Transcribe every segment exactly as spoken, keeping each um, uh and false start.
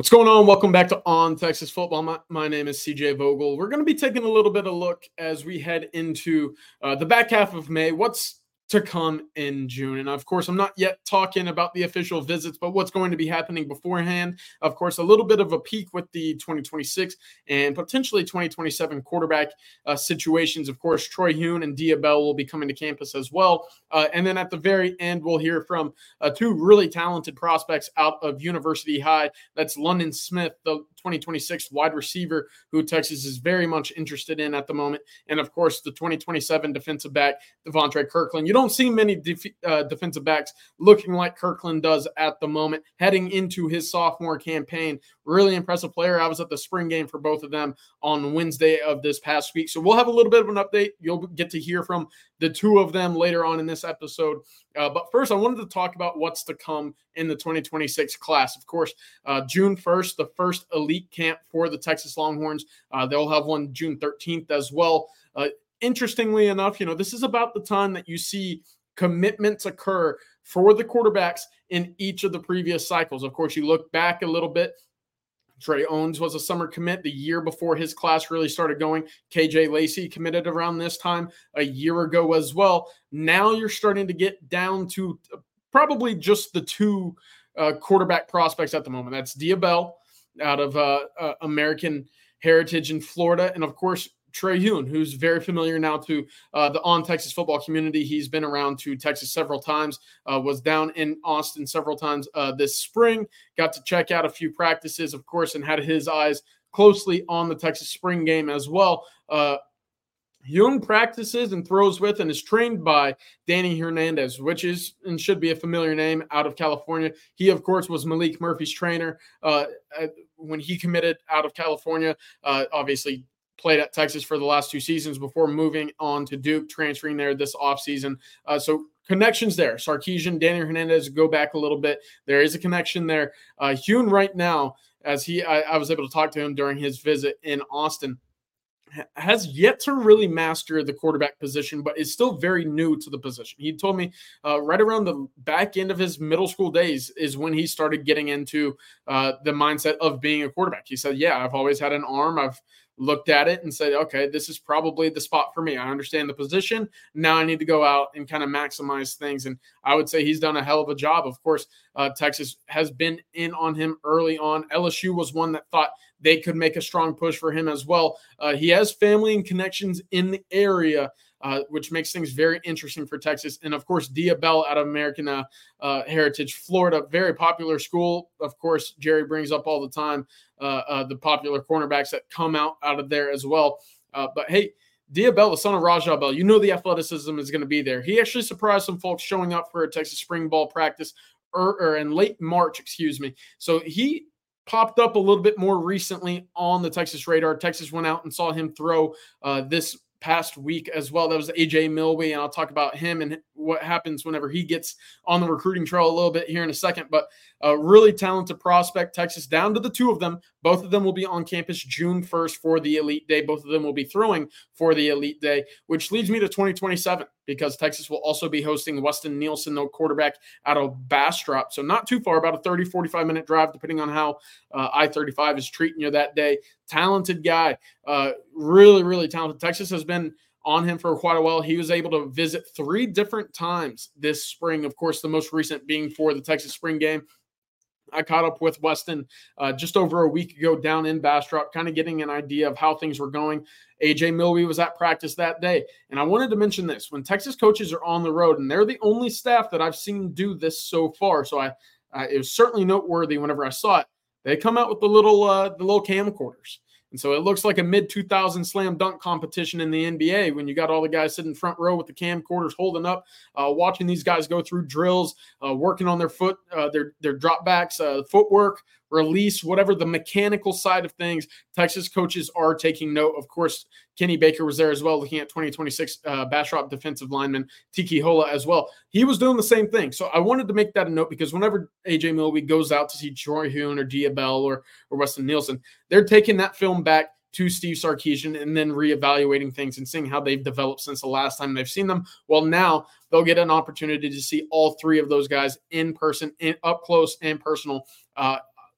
What's going on? Welcome back to On Texas Football. My, my name is C J Vogel. We're going to be taking a little bit of look as we head into uh, the back half of May. What's to come in June. And of course, I'm not yet talking about the official visits, but what's going to be happening beforehand. Of course, a little bit of a peek with the twenty twenty-six and potentially twenty twenty-seven quarterback uh, situations. Of course, Troy Huhn and Dia Bell will be coming to campus as well. Uh, and then at the very end, we'll hear from uh, two really talented prospects out of University High. That's London Smith, the twenty twenty-six wide receiver who Texas is very much interested in at the moment. And of course, the twenty twenty-seven defensive back, Devontre Kirkland. You don't see many def- uh, defensive backs looking like Kirkland does at the moment, heading into his sophomore campaign. Really impressive player. I was at the spring game for both of them on Wednesday of this past week. So we'll have a little bit of an update. You'll get to hear from the two of them later on in this episode. Uh, but first, I wanted to talk about what's to come in the twenty twenty-six class. Of course, uh, June first, the first elite camp for the Texas Longhorns. Uh, they'll have one June thirteenth as well. Uh, interestingly enough, you know, this is about the time that you see commitments occur for the quarterbacks in each of the previous cycles. Of course, you look back a little bit. Trey Owens was a summer commit the year before his class really started going. K J Lacey committed around this time a year ago as well. Now you're starting to get down to probably just the two uh, quarterback prospects at the moment. That's Dia Bell out of uh, uh, American Heritage in Florida. And of course, Troy Huhn, who's very familiar now to uh, the On Texas football community. He's been around to Texas several times, uh, was down in Austin several times uh, this spring, got to check out a few practices, of course, and had his eyes closely on the Texas spring game as well. Uh, Huhn practices and throws with and is trained by Danny Hernandez, which is and should be a familiar name out of California. He, of course, was Malik Murphy's trainer uh, when he committed out of California, uh, obviously played at Texas for the last two seasons before moving on to Duke, transferring there this offseason. Uh, so connections there. Sarkisian, Danny Hernandez, go back a little bit. There is a connection there. Uh, Huhn right now, as he I, I was able to talk to him during his visit in Austin, has yet to really master the quarterback position, but is still very new to the position. He told me uh, right around the back end of his middle school days is when he started getting into uh, the mindset of being a quarterback. He said, yeah, I've always had an arm. I've looked at it and said, okay, this is probably the spot for me. I understand the position. Now I need to go out and kind of maximize things. And I would say he's done a hell of a job. Of course, uh, Texas has been in on him early on. L S U was one that thought they could make a strong push for him as well. Uh, he has family and connections in the area, uh, which makes things very interesting for Texas. And, of course, Dia Bell out of American uh, uh, Heritage, Florida, very popular school. Of course, Jerry brings up all the time uh, uh, the popular cornerbacks that come out, out of there as well. Uh, but, hey, Dia Bell, the son of Rajah Bell, you know the athleticism is going to be there. He actually surprised some folks showing up for a Texas spring ball practice or, or in late March, excuse me. So he popped up a little bit more recently on the Texas radar. Texas went out and saw him throw uh, this past week as well. That was A J Milby, and I'll talk about him and what happens whenever he gets on the recruiting trail a little bit here in a second. But a really talented prospect, Texas, down to the two of them. Both of them will be on campus June first for the Elite Day. Both of them will be throwing for the Elite Day, which leads me to twenty twenty-seven because Texas will also be hosting Weston Nielsen, no quarterback, out of Bastrop. So not too far, about a thirty, forty-five minute drive, depending on how uh, I thirty-five is treating you that day. Talented guy, uh, really, really talented. Texas has been on him for quite a while. He was able to visit three different times this spring. Of course, the most recent being for the Texas spring game. I caught up with Weston uh, just over a week ago down in Bastrop, kind of getting an idea of how things were going. A J Milby was at practice that day. And I wanted to mention this. When Texas coaches are on the road, and they're the only staff that I've seen do this so far, so I uh, it was certainly noteworthy whenever I saw it. They come out with the little uh, the little camcorders. And so it looks like a mid two thousand slam dunk competition in the N B A when you got all the guys sitting front row with the camcorders holding up, uh, watching these guys go through drills, uh, working on their foot, uh, their their drop backs, uh, footwork, release, whatever the mechanical side of things. Texas coaches are taking note. Of course, Kenny Baker was there as well, looking at twenty twenty-six uh, Bastrop defensive lineman Tiki Hola as well. He was doing the same thing. So I wanted to make that a note because whenever A J Milby goes out to see Troy Huhn or Dia Bell or, or Weston Nielsen, they're taking that film back to Steve Sarkisian and then reevaluating things and seeing how they've developed since the last time they've seen them. Well, now they'll get an opportunity to see all three of those guys in person, in, up close and personal, uh,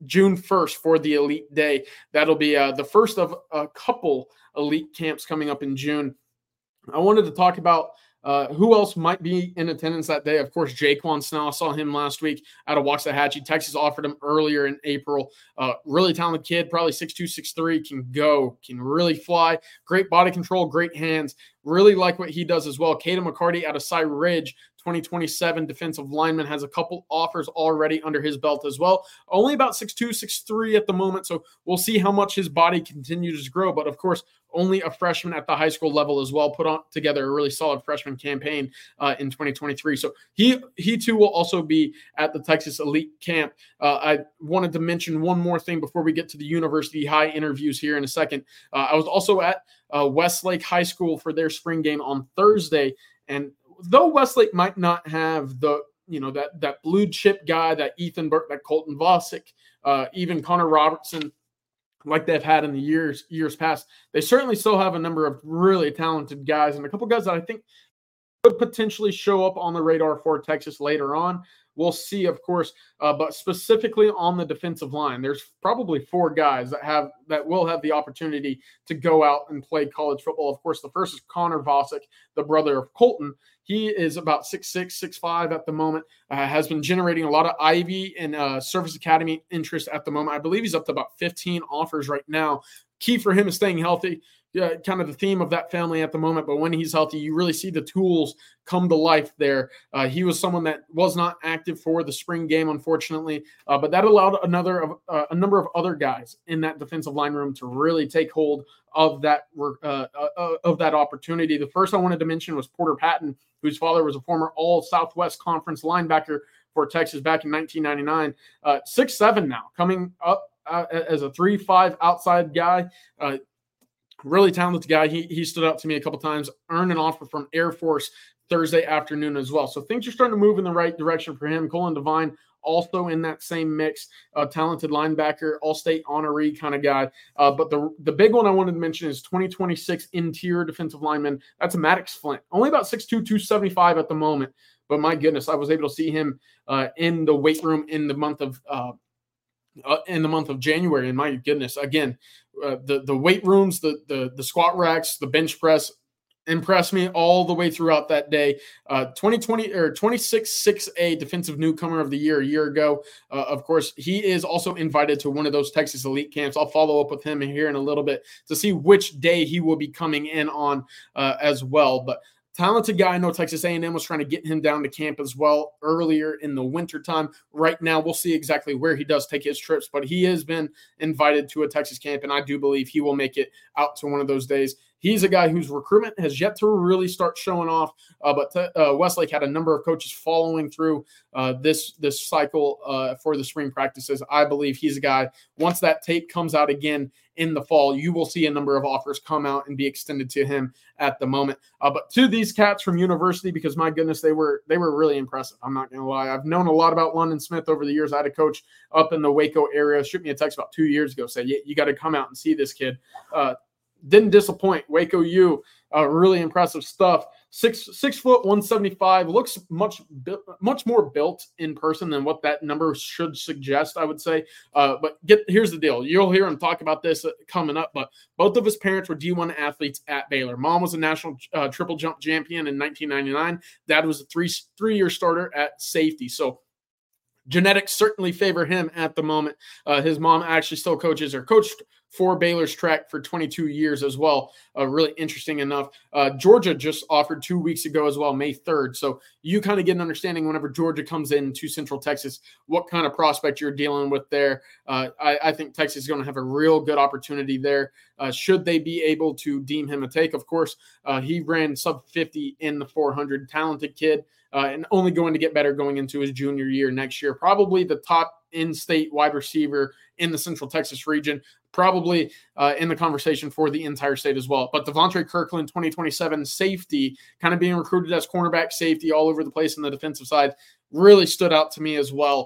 June first for the Elite Day. That'll be uh, the first of a couple elite camps coming up in June. I wanted to talk about uh, who else might be in attendance that day. Of course, Jaquan Snell. I saw him last week out of Waxahachie. Texas offered him earlier in April. Uh, really talented kid, probably six two, six three, can go, can really fly. Great body control, great hands. Really like what he does as well. Caden McCarty out of Cy Ridge, twenty twenty-seven defensive lineman, has a couple offers already under his belt as well. Only about six two, six three at the moment, so we'll see how much his body continues to grow. But, of course, only a freshman at the high school level as well, put on together a really solid freshman campaign uh, in twenty twenty-three. So he he too will also be at the Texas Elite Camp. Uh, I wanted to mention one more thing before we get to the University High interviews here in a second. Uh, I was also at uh, Westlake High School for their spring game on Thursday, and though Westlake might not have the you know that that blue chip guy, that Ethan Burke, that Colton Vosick, uh, even Connor Robertson, like they've had in the years years past, they certainly still have a number of really talented guys and a couple guys that I think could potentially show up on the radar for Texas later on. We'll see, of course, uh, but specifically on the defensive line, there's probably four guys that have that will have the opportunity to go out and play college football. Of course, the first is Connor Vosick, the brother of Colton. He is about six six, six five at the moment, uh, has been generating a lot of Ivy and uh, Service Academy interest at the moment. I believe he's up to about fifteen offers right now. Key for him is staying healthy. Yeah, kind of the theme of that family at the moment, but when he's healthy, you really see the tools come to life there. Uh, he was someone that was not active for the spring game, unfortunately, uh, but that allowed another of uh, a number of other guys in that defensive line room to really take hold of that uh, uh, of that opportunity. The first I wanted to mention was Porter Patton, whose father was a former All Southwest Conference linebacker for Texas back in nineteen ninety-nine. Uh, six seven now, coming up uh, as a three five outside guy. Uh, Really talented guy. He he stood out to me a couple times, earned an offer from Air Force Thursday afternoon as well. So things are starting to move in the right direction for him. Colin Devine also in that same mix, uh, talented linebacker, all-state honoree kind of guy. Uh, but the the big one I wanted to mention is twenty twenty-six interior defensive lineman. That's Maddox Flint. Only about six two, two seventy-five at the moment. But my goodness, I was able to see him uh, in the weight room in the month of uh, uh, in the month of January. And my goodness, again, Uh, the the weight rooms, the the the squat racks, the bench press impressed me all the way throughout that day. Uh, twenty twenty or twenty-six six A defensive newcomer of the year a year ago. Uh, of course, he is also invited to one of those Texas Elite camps. I'll follow up with him here in a little bit to see which day he will be coming in on uh, as well. But talented guy. I know Texas A and M was trying to get him down to camp as well earlier in the wintertime. Right now, we'll see exactly where he does take his trips, but he has been invited to a Texas camp, and I do believe he will make it out to one of those days. He's a guy whose recruitment has yet to really start showing off, uh, but t- uh, Westlake had a number of coaches following through uh, this this cycle uh, for the spring practices. I believe he's a guy, once that tape comes out again in the fall, you will see a number of offers come out and be extended to him at the moment. Uh, but to these cats from University, because my goodness, they were they were really impressive. I'm not going to lie. I've known a lot about London Smith over the years. I had a coach up in the Waco area shoot me a text about two years ago, say, you, you got to come out and see this kid. Uh, Didn't disappoint. Waco U, uh, really impressive stuff. Six six foot one seventy-five, looks much much more built in person than what that number should suggest, I would say. Uh, but get here's the deal. You'll hear him talk about this coming up, but both of his parents were D one athletes at Baylor. Mom was a national uh, triple jump champion in nineteen ninety-nine. Dad was a three three-year starter at safety. So genetics certainly favor him at the moment. Uh, his mom actually still coaches or coached for Baylor's track for twenty-two years as well. Uh, really interesting enough. Uh, Georgia just offered two weeks ago as well, May third. So you kind of get an understanding whenever Georgia comes into Central Texas, what kind of prospect you're dealing with there. Uh, I, I think Texas is going to have a real good opportunity there. Uh, should they be able to deem him a take? Of course, uh, he ran sub fifty in the four hundred, talented kid, uh, and only going to get better going into his junior year next year. Probably the top in-state wide receiver in the Central Texas region, probably uh, in the conversation for the entire state as well. But Devontae Kirkland, twenty twenty-seven safety, kind of being recruited as cornerback safety all over the place on the defensive side, really stood out to me as well.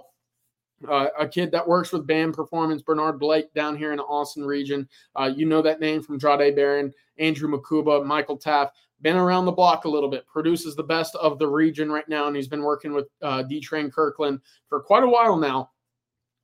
Uh, a kid that works with Bam Performance, Bernard Blake down here in the Austin region. Uh, you know that name from Jade Barron, Andrew Makuba, Michael Taff. Been around the block a little bit, produces the best of the region right now, and he's been working with uh, D-Train Kirkland for quite a while now.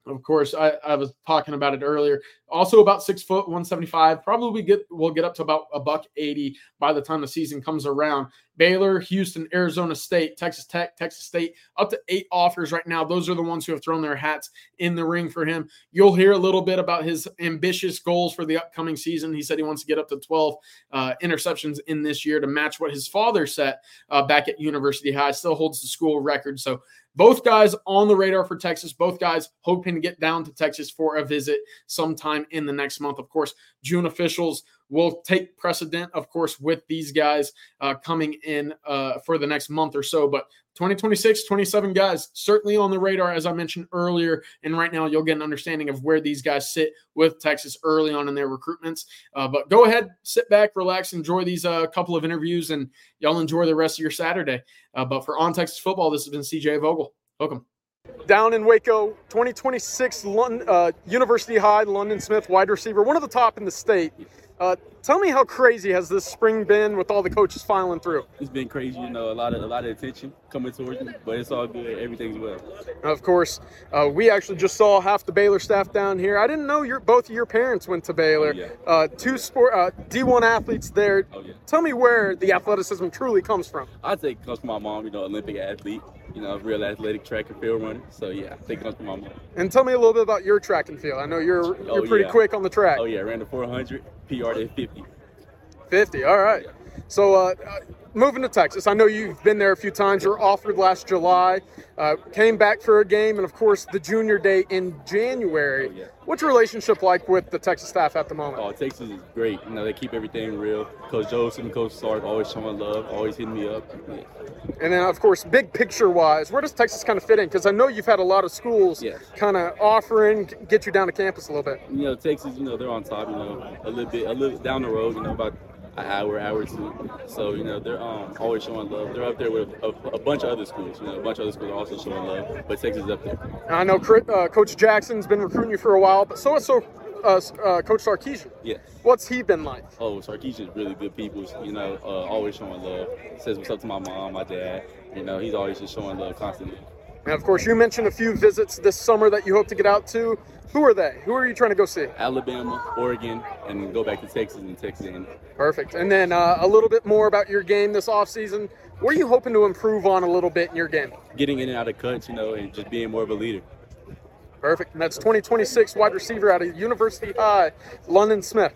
Of course, I, I was talking about it earlier. Also about six foot, one seventy-five. Probably get will get up to about a buck eighty by the time the season comes around. Baylor, Houston, Arizona State, Texas Tech, Texas State, up to eight offers right now. Those are the ones who have thrown their hats in the ring for him. You'll hear a little bit about his ambitious goals for the upcoming season. He said he wants to get up to twelve uh, interceptions in this year to match what his father set uh, back at University High. Still holds the school record. So both guys on the radar for Texas. Both guys hoping to get down to Texas for a visit sometime in the next month. Of course, June officials will take precedent, of course, with these guys uh, coming in uh, for the next month or so. But twenty twenty-six, twenty-seven guys certainly on the radar, as I mentioned earlier. And right now you'll get an understanding of where these guys sit with Texas early on in their recruitments. Uh, but go ahead, sit back, relax, enjoy these uh, couple of interviews, and y'all enjoy the rest of your Saturday. Uh, but for On Texas Football, this has been C J Vogel. Welcome. Down in Waco, twenty twenty-six London, uh, University High, London Smith, wide receiver, one of the top in the state. Uh, tell me how crazy has this spring been with all the coaches filing through? It's been crazy, you know, a lot of a lot of attention coming towards me, but it's all good. Everything's well. Of course, uh, we actually just saw half the Baylor staff down here. I didn't know your both of your parents went to Baylor. Oh, yeah. uh, two sport uh, D one athletes there. Oh, yeah. Tell me where the athleticism truly comes from. I think it comes from my mom, you know, Olympic athlete, you know, real athletic track and field runner. So yeah, I think it comes from my mom. And tell me a little bit about your track and field. I know you're you're Oh, pretty yeah. quick on the track. Oh yeah, ran the four hundred, P R'd at fifty. fifty, all right. So uh, uh, moving to Texas, I know you've been there a few times. You were offered last July, uh, came back for a game, and of course the junior day in January. Oh, yeah. What's your relationship like with the Texas staff at the moment? Oh, Texas is great. You know, they keep everything real. Coach Joseph and Coach Sark always showing love, always hitting me up. Yeah. And then, of course, big picture-wise, where does Texas kind of fit in? Because I know you've had a lot of schools Yes. kind of offering, get you down to campus a little bit. You know, Texas, you know, they're on top, you know, a little bit, a little down the road, you know, about an hour, hour or two. So, you know, they're um, always showing love. They're up there with a, a bunch of other schools. You know, a bunch of other schools are also showing love, but Texas is up there. And I know uh, Coach Jackson's been recruiting you for a while, but so has so uh, uh, Coach Sarkisian. Yes. What's he been like? Oh, Sarkisian's really good people. You know, uh, always showing love. Says what's up to my mom, my dad. You know, he's always just showing love constantly. And of course, you mentioned a few visits this summer that you hope to get out to. Who are they? Who are you trying to go see? Alabama, Oregon, and go back to Texas and Texas. And Perfect. And then uh, a little bit more about your game this offseason. What are you hoping to improve on a little bit in your game? getting in and out of cuts, you know, and just being more of a leader. Perfect. And that's twenty twenty-six wide receiver out of University High, London Smith.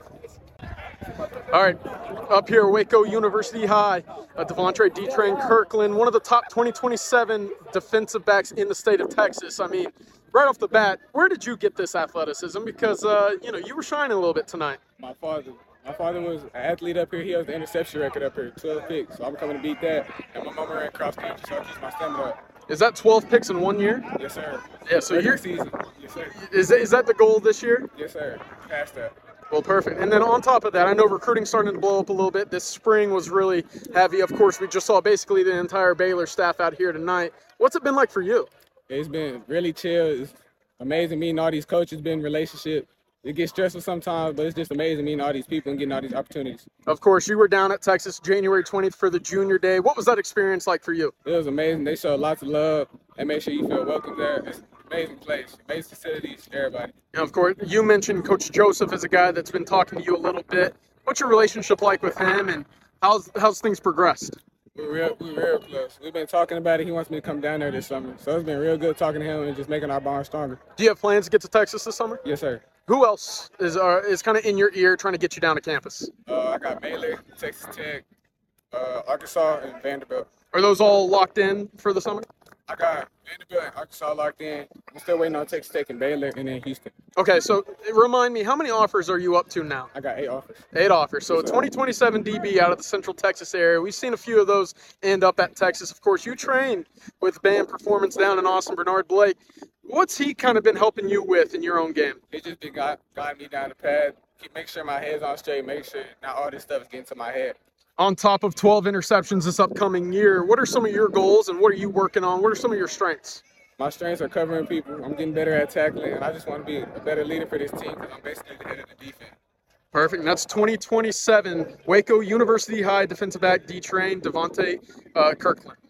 All right, up here, Waco University High, uh, Devontre D-Train Kirkland, one of the top twenty twenty-seven defensive backs in the state of Texas. I mean, right off the bat, where did you get this athleticism? Because, uh, you know, you were shining a little bit tonight. My father. My father was an athlete up here. He has the interception record up here, twelve picks. So I'm coming to beat that. And my mama ran cross country, so I keep my stamina up. Is that twelve picks in one year? Yes, sir. Yeah, so Regular you're, season. Yes, sir. is, is that the goal this year? Yes, sir. Past that. Well, perfect. And then on top of that, I know recruiting's starting to blow up a little bit. This spring was really heavy. Of course, we just saw basically the entire Baylor staff out here tonight. What's it been like for you? It's been really chill. It's amazing meeting all these coaches, building relationship. It gets stressful sometimes, but it's just amazing meeting all these people and getting all these opportunities. Of course, you were down at Texas January twentieth for the junior day. What was that experience like for you? It was amazing. They showed lots of love. They made sure you feel welcome there. It's an amazing place, amazing facilities, everybody. And of course, you mentioned Coach Joseph as a guy that's been talking to you a little bit. What's your relationship like with him, and how's how's things progressed? We're real, we're real close. We've been talking about it. He wants me to come down there this summer. So it's been real good talking to him and just making our bond stronger. Do you have plans to get to Texas this summer? Yes, sir. Who else is uh, is kind of in your ear trying to get you down to campus? Uh, I got Baylor, Texas Tech, uh, Arkansas, and Vanderbilt. Are those all locked in for the summer? I got Vanderbilt and Arkansas locked in. I'm still waiting on Texas Tech and Baylor, and then Houston. Okay, so remind me, how many offers are you up to now? I got eight offers. Eight offers. So a twenty twenty-seven D B out of the Central Texas area. We've seen a few of those end up at Texas. Of course, you trained with Band Performance down in Austin, Bernard Blake. What's he kind of been helping you with in your own game? He just been gu- guiding me down the path. Keep make sure my head's on straight. Make sure not all this stuff is getting to my head. On top of twelve interceptions this upcoming year, what are some of your goals and what are you working on? What are some of your strengths? My strengths are covering people. I'm getting better at tackling, and I just want to be a better leader for this team because I'm basically the head of the defense. Perfect. And that's twenty twenty-seven Waco University High defensive back D-Train Devonte uh, Kirkland.